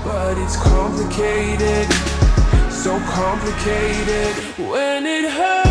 but it's complicated, so complicated when it hurts.